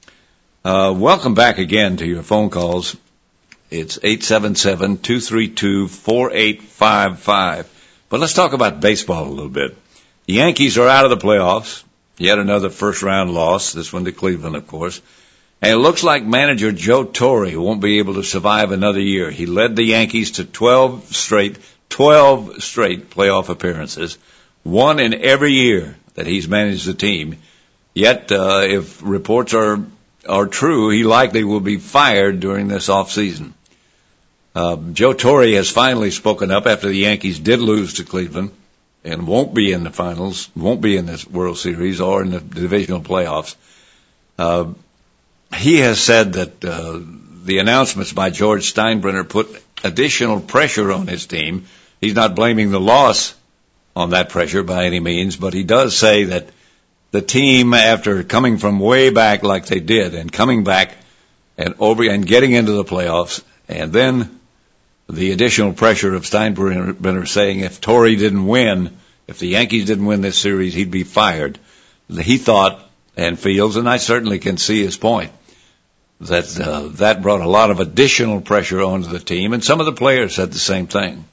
Uh, welcome back again to your phone calls. It's eight seven seven, two three two, four eight five five. But let's talk about baseball a little bit. The Yankees are out of the playoffs. Yet another first-round loss, this one to Cleveland, of course. And it looks like manager Joe Torre won't be able to survive another year. He led the Yankees to twelve straight, twelve straight playoff appearances, one in every year that he's managed the team. Yet, uh, if reports are are true, he likely will be fired during this off season. Uh, Joe Torre has finally spoken up after the Yankees did lose to Cleveland and won't be in the finals, won't be in this World Series or in the divisional playoffs. Uh, he has said that uh, the announcements by George Steinbrenner put additional pressure on his team. He's not blaming the loss on that pressure by any means, but he does say that the team, after coming from way back like they did and coming back and over and getting into the playoffs, and then the additional pressure of Steinbrenner saying if Torre didn't win, if the Yankees didn't win this series, he'd be fired. He thought and feels, and I certainly can see his point, that uh, that brought a lot of additional pressure onto the team, and some of the players said the same thing.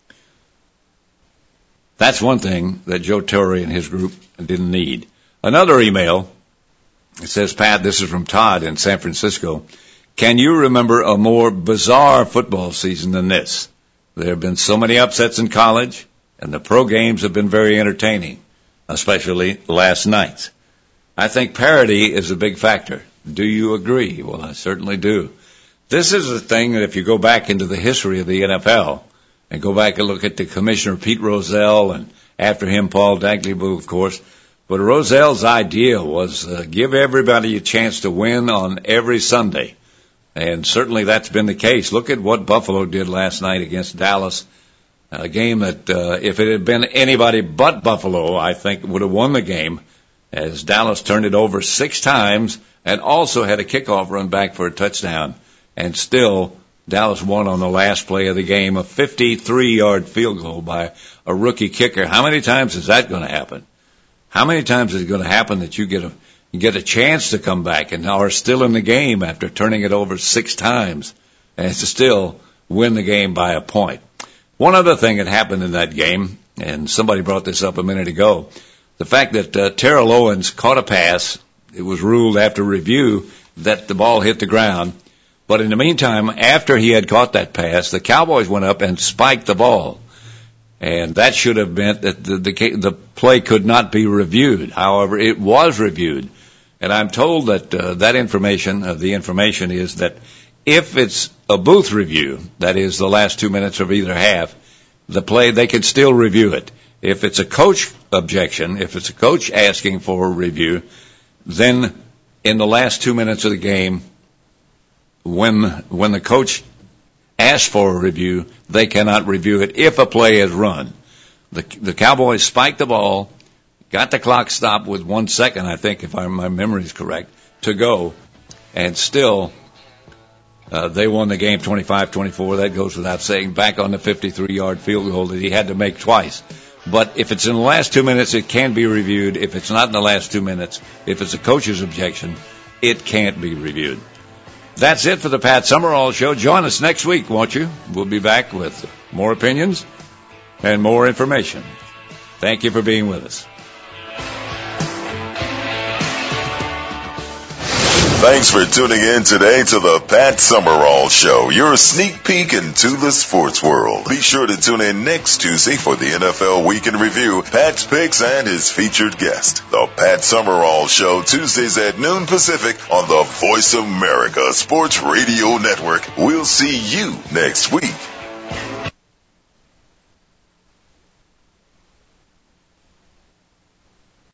That's one thing that Joe Torre and his group didn't need. Another email, it says, Pat, this is from Todd in San Francisco. Can you remember a more bizarre football season than this? There have been so many upsets in college, and the pro games have been very entertaining, especially last night. I think parity is a big factor. Do you agree? Well, I certainly do. This is a thing that if you go back into the history of the N F L and go back and look at the Commissioner Pete Rozelle and after him Paul Dagleybu, of course, but Rozelle's idea was uh, give everybody a chance to win on every Sunday. And certainly that's been the case. Look at what Buffalo did last night against Dallas, a game that uh, if it had been anybody but Buffalo, I think would have won the game, as Dallas turned it over six times and also had a kickoff run back for a touchdown. And still, Dallas won on the last play of the game, a fifty-three-yard field goal by a rookie kicker. How many times is that going to happen? How many times is it going to happen that you get a You get a chance to come back and are still in the game after turning it over six times and to still win the game by a point? One other thing that happened in that game, and somebody brought this up a minute ago, the fact that uh, Terrell Owens caught a pass. It was ruled after review that the ball hit the ground. But in the meantime, after he had caught that pass, the Cowboys went up and spiked the ball. And that should have meant that the, the, the play could not be reviewed. However, it was reviewed. And I'm told that uh, that information, uh, the information is that if it's a booth review, that is the last two minutes of either half, the play, they can still review it. If it's a coach objection, if it's a coach asking for a review, then in the last two minutes of the game, when when the coach asks for a review, they cannot review it if a play is run. The, the Cowboys spiked the ball, got the clock stopped with one second, I think, if I, my memory is correct, to go, and still uh, they won the game twenty-five twenty-four. That goes without saying, back on the fifty-three-yard field goal that he had to make twice. But if it's in the last two minutes, it can be reviewed. If it's not in the last two minutes, if it's a coach's objection, it can't be reviewed. That's it for the Pat Summerall Show. Join us next week, won't you? We'll be back with more opinions and more information. Thank you for being with us. Thanks for tuning in today to the Pat Summerall Show, your sneak peek into the sports world. Be sure to tune in next Tuesday for the N F L Week in Review, Pat's picks, and his featured guest. The Pat Summerall Show, Tuesdays at noon Pacific on the Voice America Sports Radio Network. We'll see you next week.